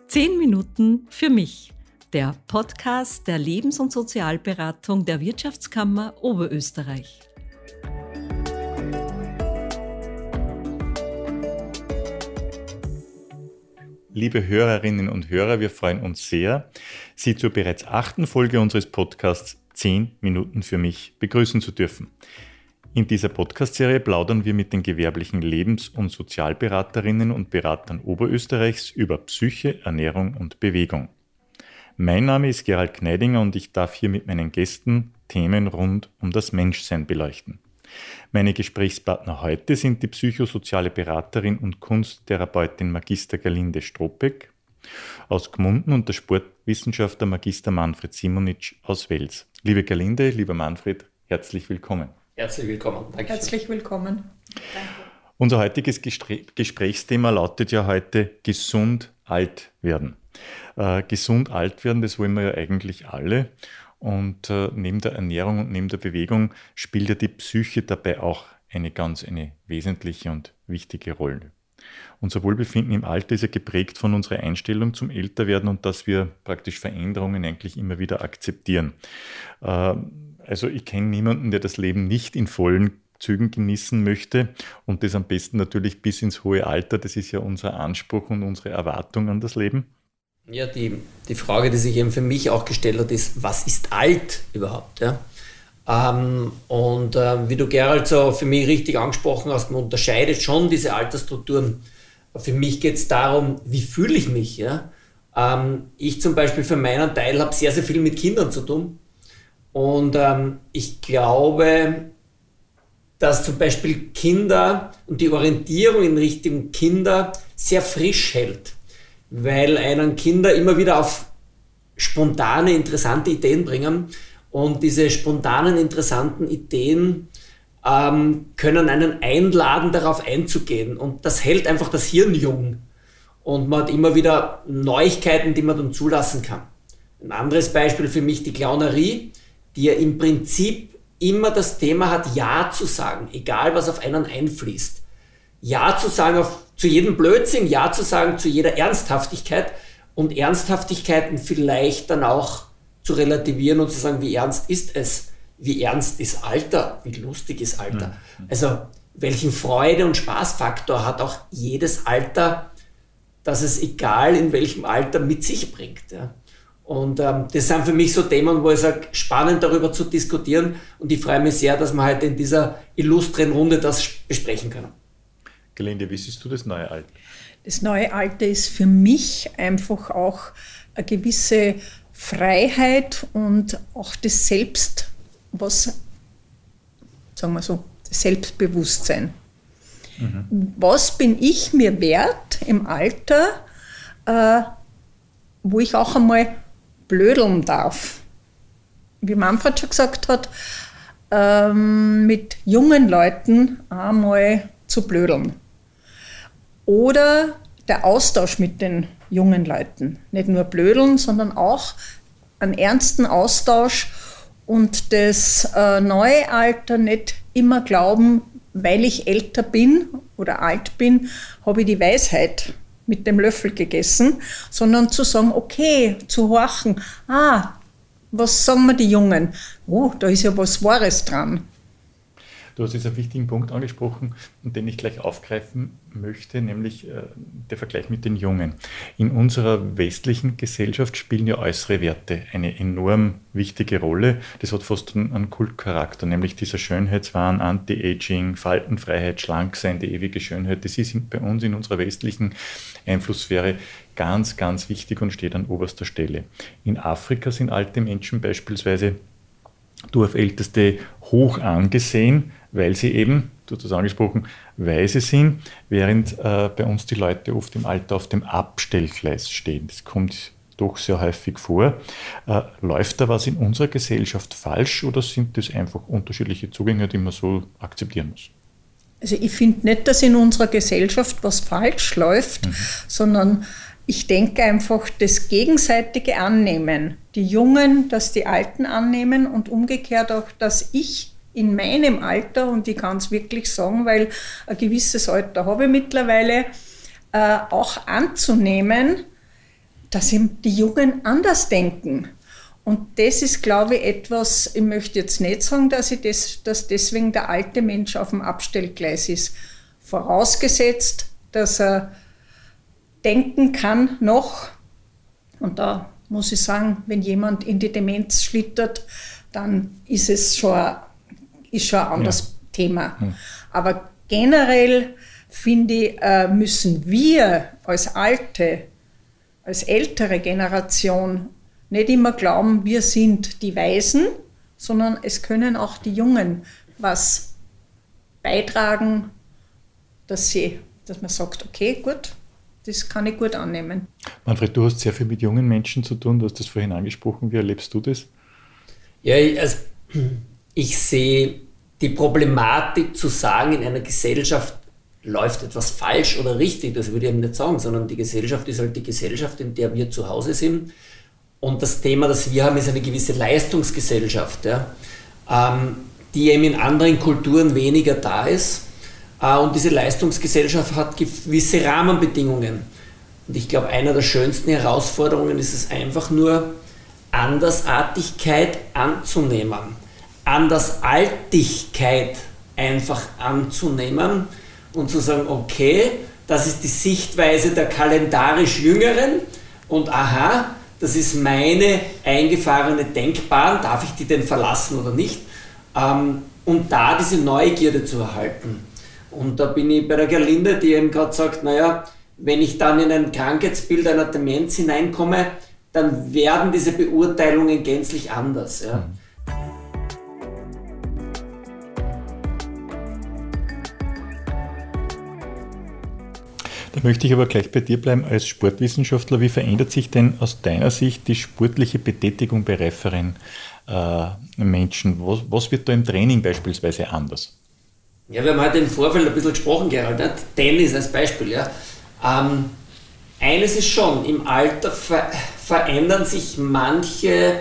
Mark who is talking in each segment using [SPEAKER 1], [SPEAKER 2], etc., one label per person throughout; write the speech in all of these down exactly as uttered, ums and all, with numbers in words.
[SPEAKER 1] Zehn Minuten für mich, der Podcast der Lebens- und Sozialberatung der Wirtschaftskammer Oberösterreich.
[SPEAKER 2] Liebe Hörerinnen und Hörer, wir freuen uns sehr, Sie zur bereits achten Folge unseres Podcasts Zehn Minuten für mich begrüßen zu dürfen. In dieser Podcast-Serie plaudern wir mit den gewerblichen Lebens- und Sozialberaterinnen und Beratern Oberösterreichs über Psyche, Ernährung und Bewegung. Mein Name ist Gerald Gneidinger und ich darf hier mit meinen Gästen Themen rund um das Menschsein beleuchten. Meine Gesprächspartner heute sind die psychosoziale Beraterin und Kunsttherapeutin Magister Gerlinde Strohbeck aus Gmunden und der Sportwissenschaftler Magister Manfred Simonitsch aus Wels. Liebe Gerlinde, lieber Manfred, herzlich willkommen.
[SPEAKER 3] Herzlich willkommen. Dankeschön.
[SPEAKER 4] Herzlich willkommen.
[SPEAKER 3] Danke.
[SPEAKER 2] Unser heutiges Gesprächsthema lautet ja heute gesund alt werden. Äh, gesund alt werden, das wollen wir ja eigentlich alle. Und äh, neben der Ernährung und neben der Bewegung spielt ja die Psyche dabei auch eine ganz eine wesentliche und wichtige Rolle. Unser Wohlbefinden im Alter ist ja geprägt von unserer Einstellung zum Älterwerden und dass wir praktisch Veränderungen eigentlich immer wieder akzeptieren. Äh, also ich kenne niemanden, der das Leben nicht in vollen Zügen genießen möchte und das am besten natürlich bis ins hohe Alter. Das ist ja unser Anspruch und unsere Erwartung an das Leben.
[SPEAKER 3] Ja, die, die Frage, die sich eben für mich auch gestellt hat, ist, was ist alt überhaupt? Ja? Ähm, und äh, wie du, Gerald, so für mich richtig angesprochen hast, man unterscheidet schon diese Altersstrukturen. Für mich geht es darum, wie fühle ich mich? Ja? Ähm, ich zum Beispiel für meinen Teil habe sehr, sehr viel mit Kindern zu tun. Und ähm, ich glaube, dass zum Beispiel Kinder und die Orientierung in Richtung Kinder sehr frisch hält, weil einen Kinder immer wieder auf spontane, interessante Ideen bringen und diese spontanen, interessanten Ideen ähm, können einen einladen, darauf einzugehen und das hält einfach das Hirn jung und man hat immer wieder Neuigkeiten, die man dann zulassen kann. Ein anderes Beispiel für mich die Clownerie, die ja im Prinzip immer das Thema hat, Ja zu sagen, egal was auf einen einfließt. Ja zu sagen auf, zu jedem Blödsinn, Ja zu sagen zu jeder Ernsthaftigkeit und Ernsthaftigkeiten vielleicht dann auch zu relativieren und zu sagen, wie ernst ist es? Wie ernst ist Alter? Wie lustig ist Alter? Mhm. Also welchen Freude- und Spaßfaktor hat auch jedes Alter, dass es egal in welchem Alter mit sich bringt. Ja? Und ähm, das sind für mich so Themen, wo ich sage, spannend darüber zu diskutieren und ich freue mich sehr, dass wir heute in dieser illustren Runde das besprechen können.
[SPEAKER 2] Gerlinde, wie siehst du das neue Alter?
[SPEAKER 4] Das neue Alter ist für mich einfach auch eine gewisse Freiheit und auch das Selbst, was, sagen wir so, das Selbstbewusstsein. Mhm. Was bin ich mir wert im Alter, äh, wo ich auch einmal blödeln darf? Wie Manfred schon gesagt hat, ähm, mit jungen Leuten einmal zu blödeln. Oder der Austausch mit den jungen Leuten. Nicht nur blödeln, sondern auch einen ernsten Austausch und das äh, neue Alter nicht immer glauben, weil ich älter bin oder alt bin, habe ich die Weisheit mit dem Löffel gegessen, sondern zu sagen, okay, zu horchen, ah, was sagen wir die Jungen? Oh, da ist ja was Wahres dran.
[SPEAKER 2] Du hast jetzt einen wichtigen Punkt angesprochen, den ich gleich aufgreifen möchte, nämlich äh, der Vergleich mit den Jungen. In unserer westlichen Gesellschaft spielen ja äußere Werte eine enorm wichtige Rolle. Das hat fast einen, einen Kultcharakter, nämlich dieser Schönheitswahn, Anti-Aging, Faltenfreiheit, Schlanksein, die ewige Schönheit. Das ist bei uns in unserer westlichen Einflusssphäre ganz, ganz wichtig und steht an oberster Stelle. In Afrika sind alte Menschen beispielsweise Dorfälteste hoch angesehen, weil sie eben, du hast das angesprochen, weise sind, während äh, bei uns die Leute oft im Alter auf dem Abstellgleis stehen. Das kommt doch sehr häufig vor. Äh, läuft da was in unserer Gesellschaft falsch oder sind das einfach unterschiedliche Zugänge, die man so akzeptieren muss?
[SPEAKER 4] Also ich finde nicht, dass in unserer Gesellschaft was falsch läuft, mhm. sondern ich denke einfach, das gegenseitige Annehmen, die Jungen, dass die Alten annehmen und umgekehrt auch, dass ich in meinem Alter, und ich kann es wirklich sagen, weil ein gewisses Alter habe ich mittlerweile, äh, auch anzunehmen, dass eben die Jungen anders denken. Und das ist, glaube ich, etwas, ich möchte jetzt nicht sagen, dass, ich das, dass deswegen der alte Mensch auf dem Abstellgleis ist. Vorausgesetzt, dass er denken kann noch. Und da muss ich sagen, wenn jemand in die Demenz schlittert, dann ist es schon ein, ist schon ein anderes ja. Thema. Hm. Aber generell, finde ich, müssen wir als alte, als ältere Generation nicht immer glauben, wir sind die Weisen, sondern es können auch die Jungen was beitragen, dass, sie, dass man sagt, okay, gut, das kann ich gut annehmen.
[SPEAKER 2] Manfred, du hast sehr viel mit jungen Menschen zu tun, du hast das vorhin angesprochen. Wie erlebst du das?
[SPEAKER 3] Ja, also ich sehe die Problematik zu sagen, in einer Gesellschaft läuft etwas falsch oder richtig, das würde ich eben nicht sagen, sondern die Gesellschaft ist halt die Gesellschaft, in der wir zu Hause sind. Und das Thema, das wir haben, ist eine gewisse Leistungsgesellschaft, ja, ähm, die eben in anderen Kulturen weniger da ist. Äh, und diese Leistungsgesellschaft hat gewisse Rahmenbedingungen. Und ich glaube, einer der schönsten Herausforderungen ist es einfach nur, Andersartigkeit anzunehmen, Andersartigkeit einfach anzunehmen und zu sagen, okay, das ist die Sichtweise der kalendarisch Jüngeren und aha, das ist meine eingefahrene Denkbahn, darf ich die denn verlassen oder nicht? Ähm, und da diese Neugierde zu erhalten. Und da bin ich bei der Gerlinde, die eben gerade sagt, naja, wenn ich dann in ein Krankheitsbild einer Demenz hineinkomme, dann werden diese Beurteilungen gänzlich anders. Ja.
[SPEAKER 2] Da möchte ich aber gleich bei dir bleiben als Sportwissenschaftler. Wie verändert sich denn aus deiner Sicht die sportliche Betätigung bei reiferen äh, Menschen? Was, was wird da im Training beispielsweise anders?
[SPEAKER 3] Ja, wir haben heute im Vorfeld ein bisschen gesprochen, Gerald, nicht? Tennis als Beispiel. Ja. Ähm, eines ist schon, im Alter ver- verändern sich manche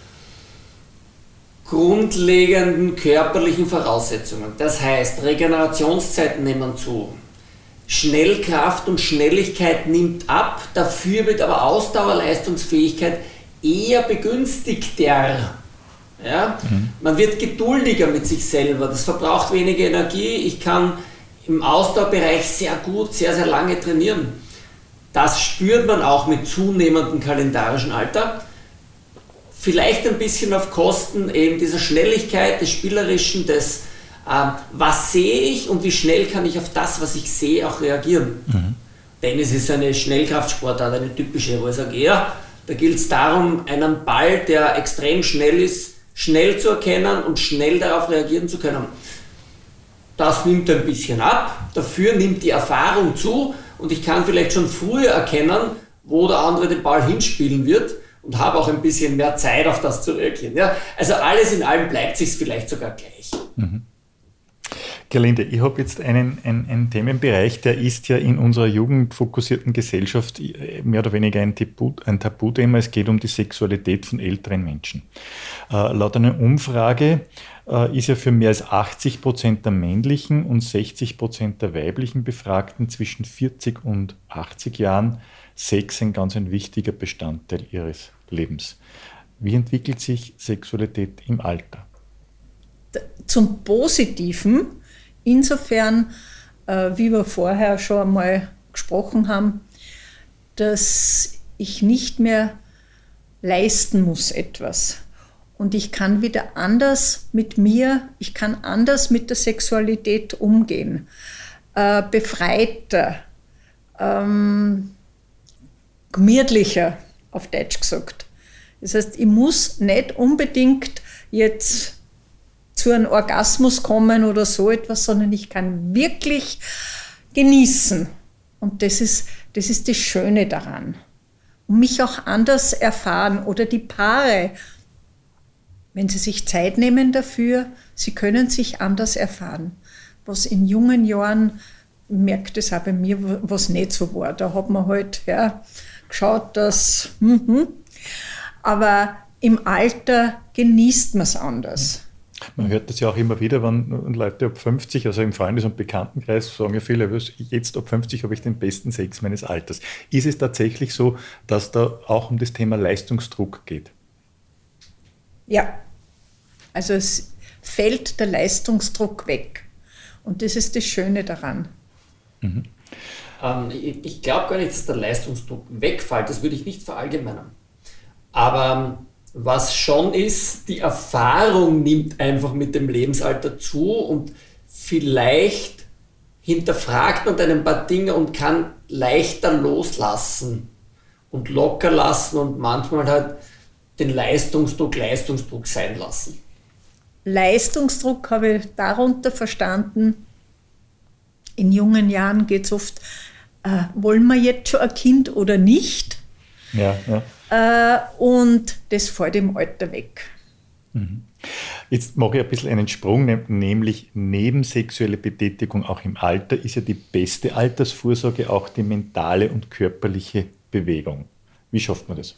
[SPEAKER 3] grundlegenden körperlichen Voraussetzungen. Das heißt, Regenerationszeiten nehmen zu. Schnellkraft und Schnelligkeit nimmt ab, dafür wird aber Ausdauerleistungsfähigkeit eher begünstigter. Ja? Mhm. Man wird geduldiger mit sich selber, das verbraucht weniger Energie, ich kann im Ausdauerbereich sehr gut, sehr, sehr lange trainieren. Das spürt man auch mit zunehmendem kalendarischen Alter. Vielleicht ein bisschen auf Kosten eben dieser Schnelligkeit, des Spielerischen, des äh, was sehe ich und wie schnell kann ich auf das, was ich sehe, auch reagieren. Mhm. Tennis ist eine Schnellkraftsportart, eine typische, wo ich sage, ja, da gilt es darum, einen Ball, der extrem schnell ist, schnell zu erkennen und schnell darauf reagieren zu können. Das nimmt ein bisschen ab, dafür nimmt die Erfahrung zu und ich kann vielleicht schon früher erkennen, wo der andere den Ball hinspielen wird und habe auch ein bisschen mehr Zeit, auf das zu reagieren. Ja? Also alles in allem bleibt sich vielleicht sogar gleich.
[SPEAKER 2] Mhm. Gerlinde, ich habe jetzt einen, einen, einen Themenbereich, der ist ja in unserer jugendfokussierten Gesellschaft mehr oder weniger ein, Tabu, ein Tabuthema. Es geht um die Sexualität von älteren Menschen. Äh, laut einer Umfrage äh, ist ja für mehr als achtzig Prozent der männlichen und sechzig Prozent der weiblichen Befragten zwischen vierzig und achtzig Jahren Sex ein ganz ein wichtiger Bestandteil ihres Lebens. Wie entwickelt sich Sexualität im Alter?
[SPEAKER 4] Zum Positiven, insofern, äh, wie wir vorher schon einmal gesprochen haben, dass ich nicht mehr leisten muss etwas. Und ich kann wieder anders mit mir, ich kann anders mit der Sexualität umgehen. Äh, befreiter, ähm, gemütlicher, auf Deutsch gesagt. Das heißt, ich muss nicht unbedingt jetzt zu einem Orgasmus kommen oder so etwas, sondern ich kann wirklich genießen. Und das ist, das ist das Schöne daran. Und mich auch anders erfahren oder die Paare, wenn sie sich Zeit nehmen dafür, sie können sich anders erfahren. Was in jungen Jahren, ich merke das auch bei mir, was nicht so war. Da hat man halt ja, geschaut, dass... Mm-hmm. Aber im Alter genießt man es anders.
[SPEAKER 2] Man hört das ja auch immer wieder, wenn Leute ab fünfzig, also im Freundes- und Bekanntenkreis, sagen ja viele, jetzt ab fünfzig habe ich den besten Sex meines Alters. Ist es tatsächlich so, dass da auch um das Thema Leistungsdruck geht?
[SPEAKER 4] Ja, also es fällt der Leistungsdruck weg. Und das ist das Schöne daran.
[SPEAKER 3] Mhm. Ähm, ich ich glaube gar nicht, dass der Leistungsdruck wegfällt, das würde ich nicht verallgemeinern. Aber was schon ist, die Erfahrung nimmt einfach mit dem Lebensalter zu und vielleicht hinterfragt man dann ein paar Dinge und kann leichter loslassen und locker lassen und manchmal halt den Leistungsdruck Leistungsdruck sein lassen.
[SPEAKER 4] Leistungsdruck habe ich darunter verstanden, in jungen Jahren geht es oft, äh, wollen wir jetzt schon ein Kind oder nicht?
[SPEAKER 2] Ja, ja.
[SPEAKER 4] Äh, und das fällt im Alter weg.
[SPEAKER 2] Mhm. Jetzt mache ich ein bisschen einen Sprung, nämlich neben sexuelle Betätigung auch im Alter ist ja die beste Altersvorsorge auch die mentale und körperliche Bewegung. Wie schafft man das?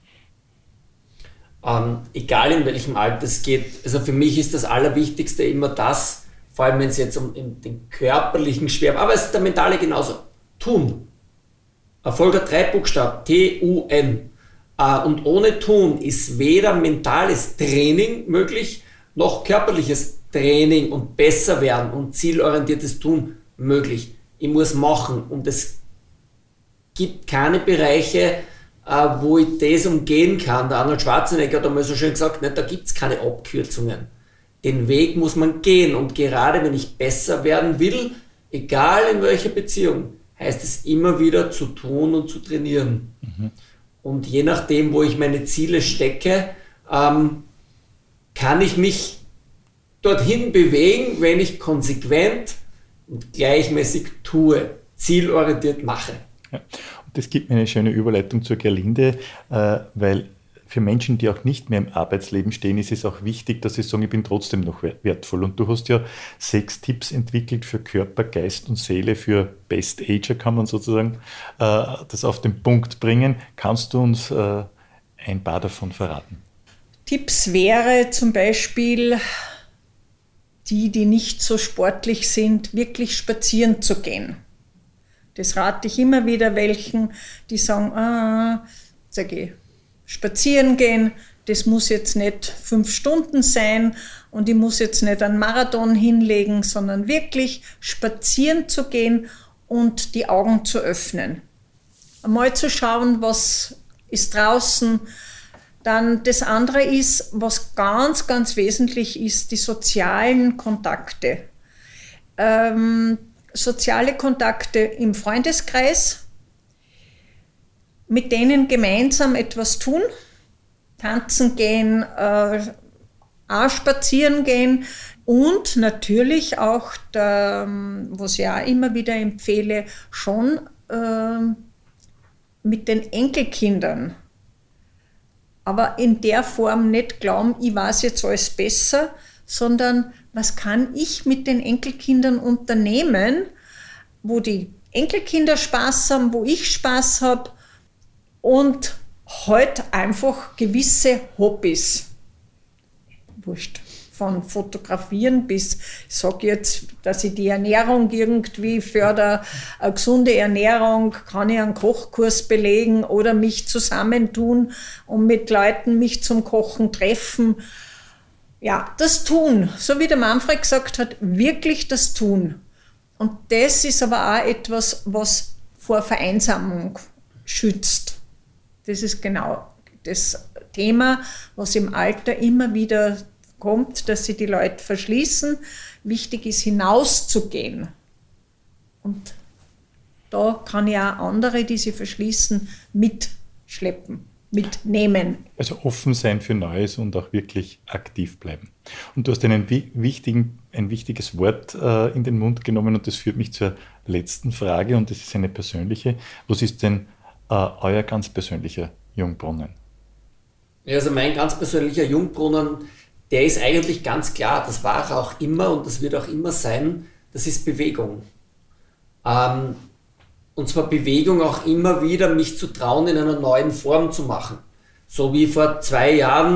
[SPEAKER 3] Ähm, egal in welchem Alter es geht, also für mich ist das Allerwichtigste immer das, vor allem wenn es jetzt um den körperlichen Schwerpunkt, aber es ist der mentale genauso, tun. Erfolg hat drei Buchstaben, T U N. Und ohne Tun ist weder mentales Training möglich, noch körperliches Training und besser werden und zielorientiertes Tun möglich. Ich muss machen und es gibt keine Bereiche, wo ich das umgehen kann. Der Arnold Schwarzenegger hat einmal so schön gesagt, ne, da gibt es keine Abkürzungen. Den Weg muss man gehen und gerade wenn ich besser werden will, egal in welcher Beziehung, heißt es immer wieder zu tun und zu trainieren. Mhm. Und je nachdem, wo ich meine Ziele stecke, ähm, kann ich mich dorthin bewegen, wenn ich konsequent und gleichmäßig tue, zielorientiert mache.
[SPEAKER 2] Ja. Und das gibt mir eine schöne Überleitung zur Gerlinde, äh, weil für Menschen, die auch nicht mehr im Arbeitsleben stehen, ist es auch wichtig, dass sie sagen, ich bin trotzdem noch wertvoll. Und du hast ja sechs Tipps entwickelt für Körper, Geist und Seele, für Best Ager, kann man sozusagen äh, das auf den Punkt bringen. Kannst du uns äh, ein paar davon verraten?
[SPEAKER 4] Tipps wäre zum Beispiel, die, die nicht so sportlich sind, wirklich spazieren zu gehen. Das rate ich immer wieder welchen, die sagen, ah, sag ich, spazieren gehen, das muss jetzt nicht fünf Stunden sein und ich muss jetzt nicht einen Marathon hinlegen, sondern wirklich spazieren zu gehen und die Augen zu öffnen. Einmal zu schauen, was ist draußen. Dann das andere ist, was ganz, ganz wesentlich ist, die sozialen Kontakte. Ähm, soziale Kontakte im Freundeskreis, mit denen gemeinsam etwas tun, tanzen gehen, äh, auch spazieren gehen und natürlich auch, der, was ich auch immer wieder empfehle, schon äh, mit den Enkelkindern. Aber in der Form nicht glauben, ich weiß jetzt alles besser, sondern was kann ich mit den Enkelkindern unternehmen, wo die Enkelkinder Spaß haben, wo ich Spaß habe, und halt einfach gewisse Hobbys. Wurscht. Von Fotografieren bis, ich sage jetzt, dass ich die Ernährung irgendwie fördere, eine gesunde Ernährung, kann ich einen Kochkurs belegen oder mich zusammentun und mit Leuten mich zum Kochen treffen. Ja, das Tun, so wie der Manfred gesagt hat, wirklich das Tun. Und das ist aber auch etwas, was vor Vereinsamung schützt. Das ist genau das Thema, was im Alter immer wieder kommt, dass sich die Leute verschließen. Wichtig ist, hinauszugehen. Und da kann ich auch andere, die sich verschließen, mitschleppen, mitnehmen.
[SPEAKER 2] Also offen sein für Neues und auch wirklich aktiv bleiben. Und du hast einen wichtigen, ein wichtiges Wort äh, in den Mund genommen und das führt mich zur letzten Frage und das ist eine persönliche. Was ist denn Uh, euer ganz persönlicher Jungbrunnen?
[SPEAKER 3] Ja, also mein ganz persönlicher Jungbrunnen, der ist eigentlich ganz klar, das war auch immer und das wird auch immer sein, das ist Bewegung. Ähm, und zwar Bewegung auch immer wieder, mich zu trauen, in einer neuen Form zu machen. So wie vor zwei Jahren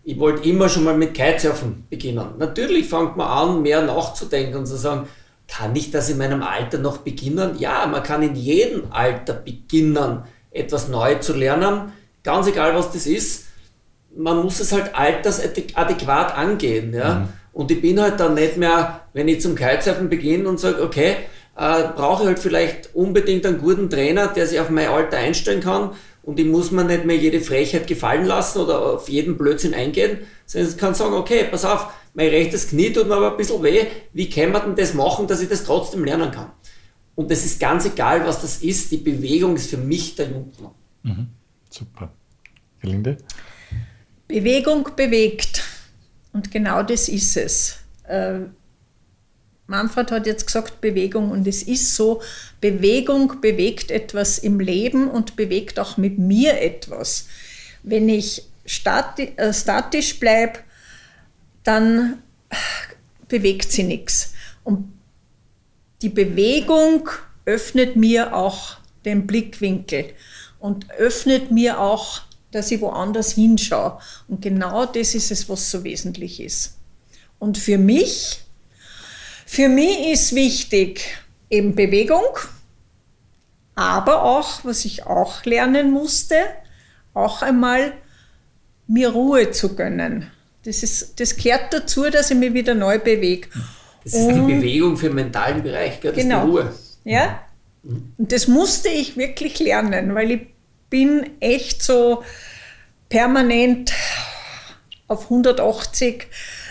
[SPEAKER 3] ich wollte immer schon mal mit Kitesurfen beginnen. Natürlich fängt man an, mehr nachzudenken und zu sagen, kann ich das in meinem Alter noch beginnen? Ja, man kann in jedem Alter beginnen, etwas neu zu lernen, ganz egal was das ist. Man muss es halt altersadäquat angehen. Ja? Mhm. Und ich bin halt dann nicht mehr, wenn ich zum Kitesurfen beginne und sage, okay, äh, brauche ich halt vielleicht unbedingt einen guten Trainer, der sich auf mein Alter einstellen kann und ich muss mir nicht mehr jede Frechheit gefallen lassen oder auf jeden Blödsinn eingehen, sondern ich kann sagen, okay, pass auf, mein rechtes Knie tut mir aber ein bisschen weh, wie kann man denn das machen, dass ich das trotzdem lernen kann? Und das ist ganz egal, was das ist, die Bewegung ist für mich der Jungmann.
[SPEAKER 2] Mhm. Super. Gerlinde?
[SPEAKER 4] Bewegung bewegt. Und genau das ist es. Äh, Manfred hat jetzt gesagt Bewegung und es ist so, Bewegung bewegt etwas im Leben und bewegt auch mit mir etwas. Wenn ich stati- äh, statisch bleibe, dann bewegt sie nichts. Und die Bewegung öffnet mir auch den Blickwinkel und öffnet mir auch, dass ich woanders hinschaue. Und genau das ist es, was so wesentlich ist. Und für mich, für mich ist wichtig eben Bewegung, aber auch, was ich auch lernen musste, auch einmal mir Ruhe zu gönnen. Das, ist, das gehört dazu, dass ich mich wieder neu bewege.
[SPEAKER 3] Das ist Und, die Bewegung für den mentalen Bereich, gell? Das
[SPEAKER 4] genau,
[SPEAKER 3] ist die Ruhe.
[SPEAKER 4] Ja? Und das musste ich wirklich lernen, weil ich bin echt so permanent auf hundertachtzig.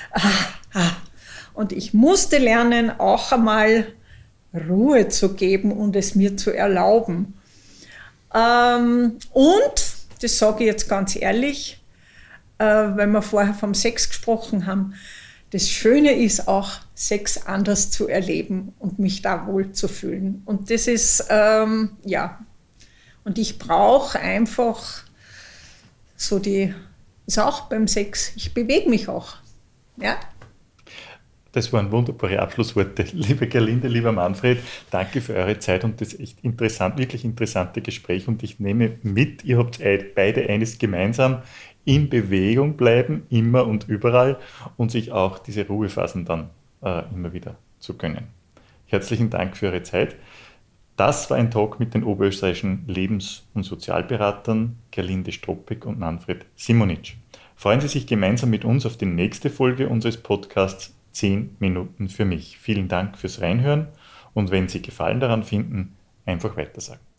[SPEAKER 4] Und ich musste lernen, auch einmal Ruhe zu geben und es mir zu erlauben. Und, das sage ich jetzt ganz ehrlich, weil wir vorher vom Sex gesprochen haben, das Schöne ist auch, Sex anders zu erleben und mich da wohl zu fühlen. Und das ist, ähm, ja, und ich brauche einfach so die, ist auch beim Sex, ich bewege mich auch. Ja.
[SPEAKER 2] Das waren wunderbare Abschlussworte. Liebe Gerlinde, lieber Manfred, danke für eure Zeit und das echt interessant, wirklich interessante Gespräch. Und ich nehme mit, ihr habt beide eines gemeinsam, in Bewegung bleiben, immer und überall und sich auch diese Ruhephasen dann äh, immer wieder zu gönnen. Herzlichen Dank für eure Zeit. Das war ein Talk mit den oberösterreichischen Lebens- und Sozialberatern Gerlinde Stroppek und Manfred Simonitsch. Freuen Sie sich gemeinsam mit uns auf die nächste Folge unseres Podcasts zehn Minuten für mich. Vielen Dank fürs Reinhören und wenn Sie Gefallen daran finden, einfach weitersagen.